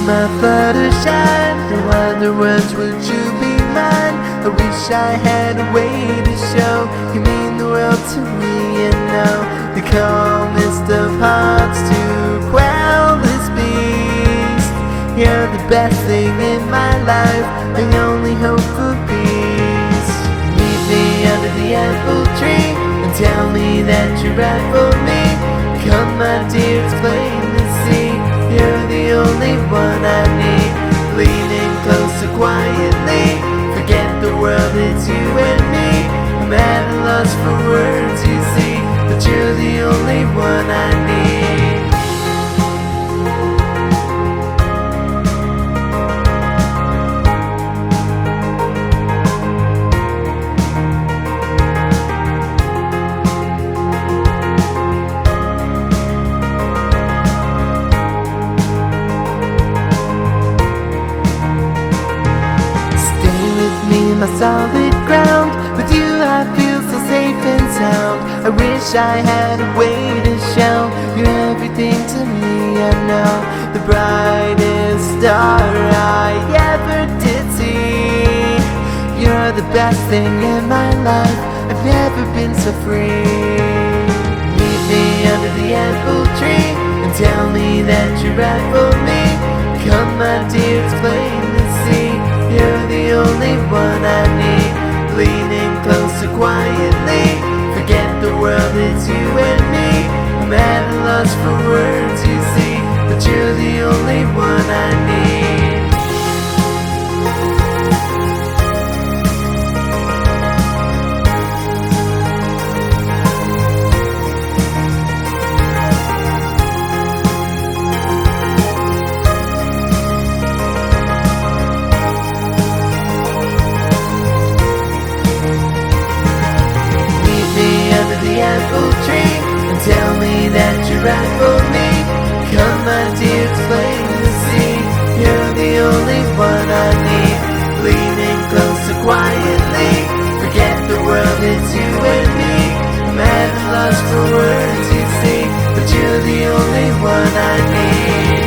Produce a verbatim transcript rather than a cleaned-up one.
my Fluttershy, no other words would you be mine. I wish I had a way to show you mean the world to me, and know the calmest of hearts to quell this beast. You're the best thing in my life, my only hope for peace. Meet me under the apple tree and tell me that you're right for me. Come my dear, it's plain to see, you're the only one I need. Leaning closer quietly, forget the world, it's you and me. I'm at a loss for words, you see, but you're the only one I need. My solid ground, with you I feel so safe and sound. I wish I had a way to show you're everything to me. I know the brightest star I ever did see. You're the best thing in my life, I've never been so free. Meet me under the apple tree and tell me that you're right for me. Come my dear, it's plain to see, you're the only one I need. Leaning closer quietly, forget the world, it's you and me. I'm at a loss for words, you see, but you're the only one I need. Apple tree and tell me that you're right for me. Come my dear, it's plain to see, you're the only one I need. Leaning closer quietly, forget the world, it's you and me. I'm at a loss for words, you see, but you're the only one I need.